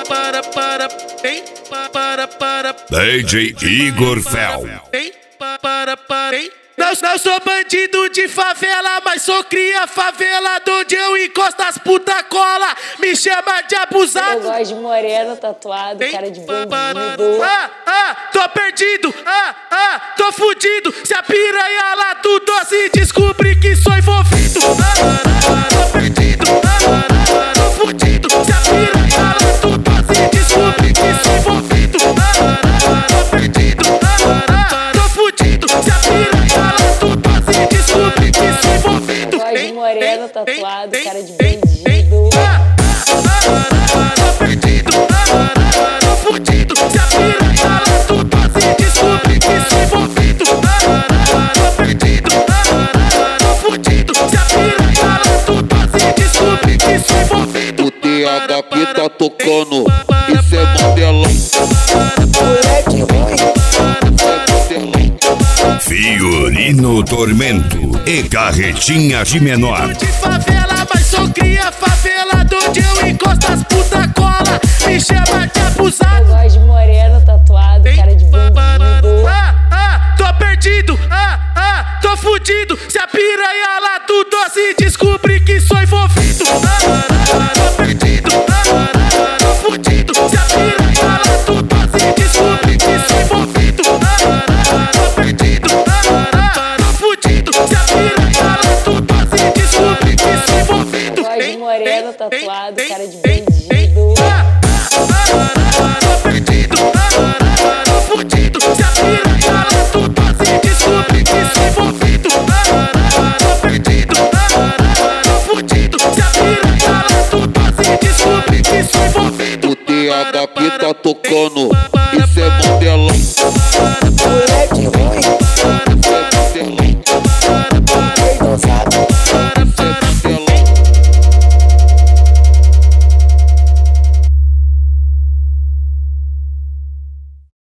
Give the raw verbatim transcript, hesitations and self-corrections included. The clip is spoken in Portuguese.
para, para, vem, para, para, D J Igor Fel. vem, para, para, vem. Não, não sou bandido de favela, mas sou cria favela, onde eu encosto as puta cola, me chama de abusado. Eu gosto de moreno, tatuado, Vem, cara de pa- bandido. Ah, ah, tô perdido, ah, ah, tô fudido. Se a piranha lá do doce descobrir que sou envolvido. Ah, ah, tô perdido, ah, ah, tô fudido. Se a piranha lá do doce descobrir que sou envolvido. Ah, ah, tô perdido, ah, ah, tô fudido. Se a piranha lá do doce descobrir que sou envolvido. Eu gosto de moreno, Vem, tatuado, vem, cara de vem, bandido. Ah, ah, ah, tô perdido, ah, ah, tô fudido. Se a piranha lá do doce descobrir que sou envolvido. Ah, ah, tô perdido, ah, ah, tô fudido. Se a piranha lá do doce descobrir que sou envolvido. O T H P tá tocando, isso é modelão. Moleque ruim. Fiorino Tormento e Carretinha de Menor. De favela, mas sou cria favela, onde eu encosto as puta cola, me chama de Eu abusado. gosto de moreno, tatuado, cara de bandido. Ah, ah, tô perdido, ah, ah, tô fudido. Se a piranha lá do doce descobrir que sou envolvido. Ah, ah, tô perdido, ah, ah, tô fudido. Se a piranha lá do doce descobrir que sou envolvido. Ah, ah, tô perdido, ah, ah, tô fudido. Se a piranha lá do doce descobrir que sou envolvido. Eu gosto de moreno, Vem, tatuado, vem, cara de vem, bandido. Ah, ah, ah, tô perdido, ah, ah, tô fudido. Se a piranha lá do doce descobrir que sou envolvido. Ah, ah, tô perdido, ah, ah, tô fudido. Se a piranha lá do doce descobrir que sou envolvido. O T H P tá tocando,